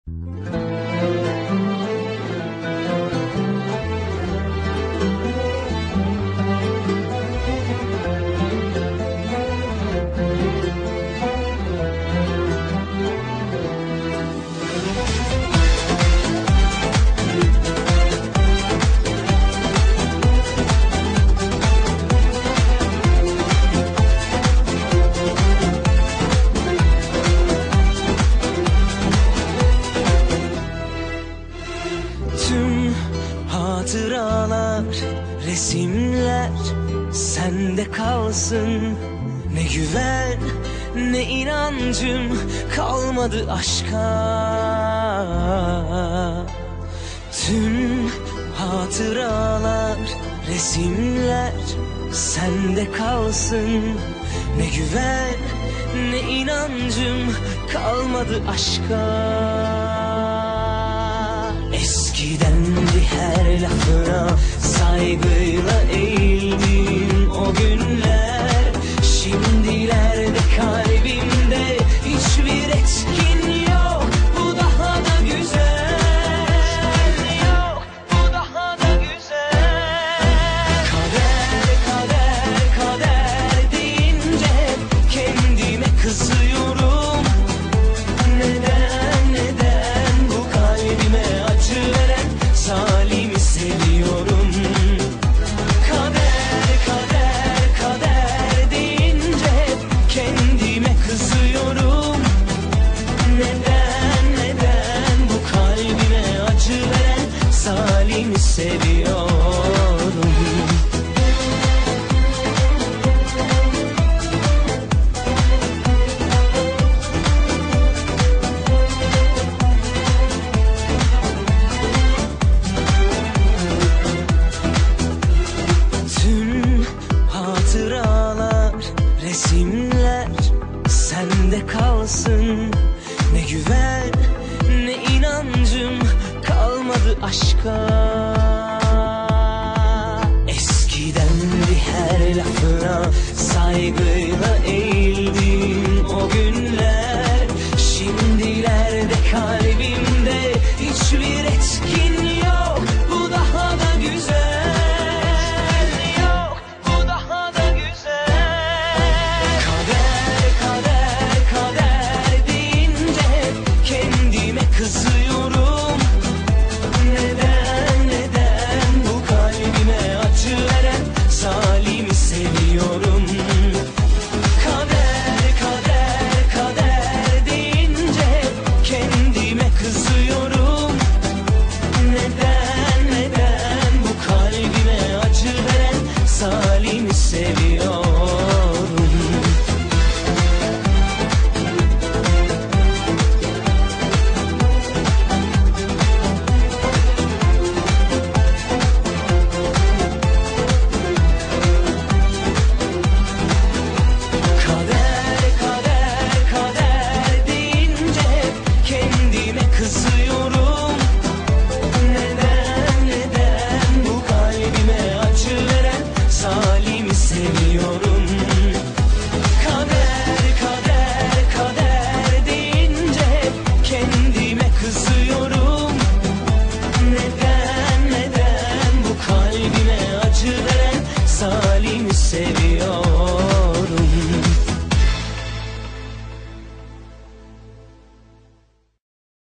Tüm hatıralar, resimler sende kalsın. Ne güven ne inancım kalmadı aşka. Tüm hatıralar, resimler sende kalsın. Ne güven ne inancım kalmadı aşka. Eskidendi her lafına saygıyla eğildiğim o günler. Şimdilerde kalbimde hiçbir etkin yok. Bu daha da güzel. Yok, bu daha da güzel. Kader, kader, kader deyince kendime kızıyorum. Neden, neden bu kalbime acı veren zalimi seviyorum. Kader, kader, kader deyince kendime kızıyorum. Neden, neden bu kalbime acı veren zalimi seviyorum. Tüm hatıralar, resimler sende kalsın. Ne güven ne inancım kalmadı aşka. Eskidendi her lafına saygıyla eğildiğim o günler. Şimdilerde kalbimde hiçbir etkin yok. Bu daha da güzel. Yok, bu daha da güzel. Kader, kader, kader deyince kendime kızıyorum. Neden, neden bu kalbime acı veren zalimi seviyorum. Kader, kader, kader deyince kendime kızıyorum.